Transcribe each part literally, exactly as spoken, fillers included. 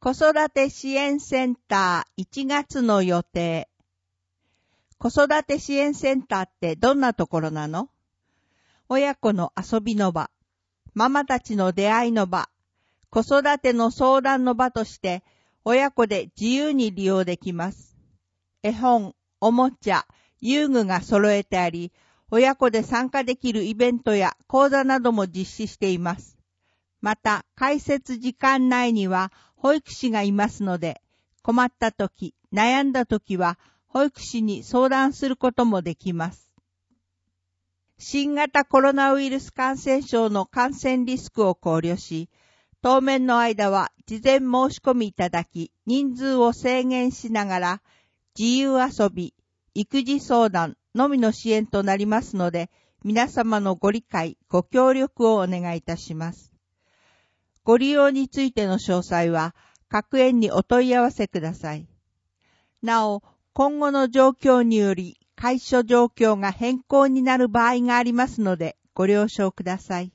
子育て支援センターいちがつの予定。子育て支援センターってどんなところなの？親子の遊びの場、ママたちの出会いの場、子育ての相談の場として親子で自由に利用できます。絵本、おもちゃ、遊具が揃えてあり、親子で参加できるイベントや講座なども実施しています。また、開設時間内には保育士がいますので、困ったとき、悩んだときは、保育士に相談することもできます。新型コロナウイルス感染症の感染リスクを考慮し、当面の間は事前申し込みいただき、人数を制限しながら、自由遊び、育児相談のみの支援となりますので、皆様のご理解、ご協力をお願いいたします。ご利用についての詳細は、各園にお問い合わせください。なお、今後の状況により、開所状況が変更になる場合がありますので、ご了承ください。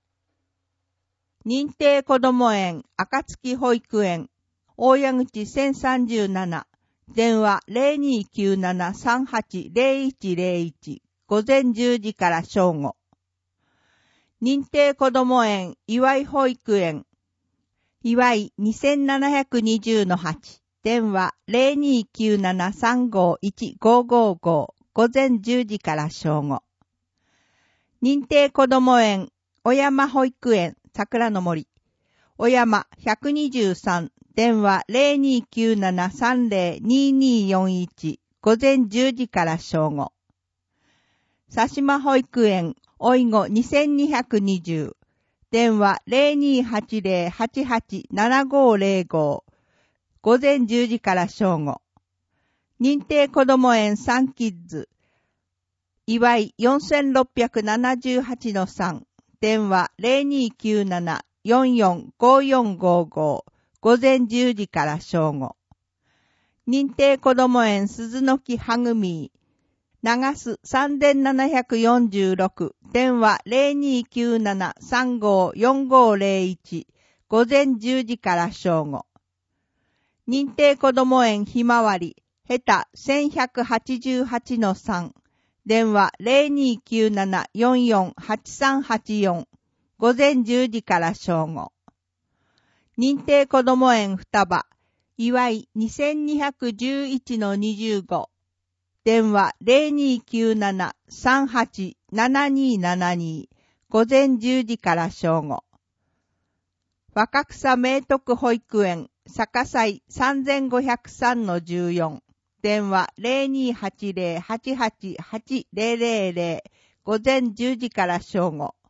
認定こども園、暁保育園、大谷口せんさんじゅうなな、電話 ゼロにーきゅうなな さんはち ゼロいちゼロいち、午前じゅうじから正午。認定こども園、岩井保育園、岩井 にせんななひゃくにじゅうのはち、電話 ゼロにーきゅうなな さんごいち ごごご、午前じゅうじから正午。認定こども園、小山保育園、桜の森、小山ひゃくにじゅうさん、電話 ゼロにーきゅうなな さんぜろ にーにーよんいち、午前じゅうじから正午。佐島保育園、おいごにせんにひゃくにじゅう、電話 ゼロにーはちゼロ はちはち ななごゼロご、午前じゅうじから正午。認定こども園サンキッズ、岩井 よんろくななはちのさん、電話 ゼロにーきゅうなな よんよん ごよんごご、午前じゅうじから正午。認定こども園鈴の木はぐみ、長洲さんぜんななひゃくよんじゅうろく、電話 ゼロにーきゅうなな さんごよんごゼロいち、午前じゅうじから正午。認定こども園ひまわり、ヘタせんひゃくはちじゅうはちのさん、電話 ゼロにーきゅうなな よんよん はちさんはちよん、午前じゅうじから正午。認定こども園双葉、岩井 にせんにひゃくじゅういちのにじゅうご、電話 ゼロにーきゅうなな さんはち ななにーななに、午前じゅうじから正午。若草明徳保育園、坂西さんぜんごひゃくさんのじゅうよん、電話 ゼロにーはちゼロ はちはち はちゼロゼロゼロ、午前じゅうじから正午。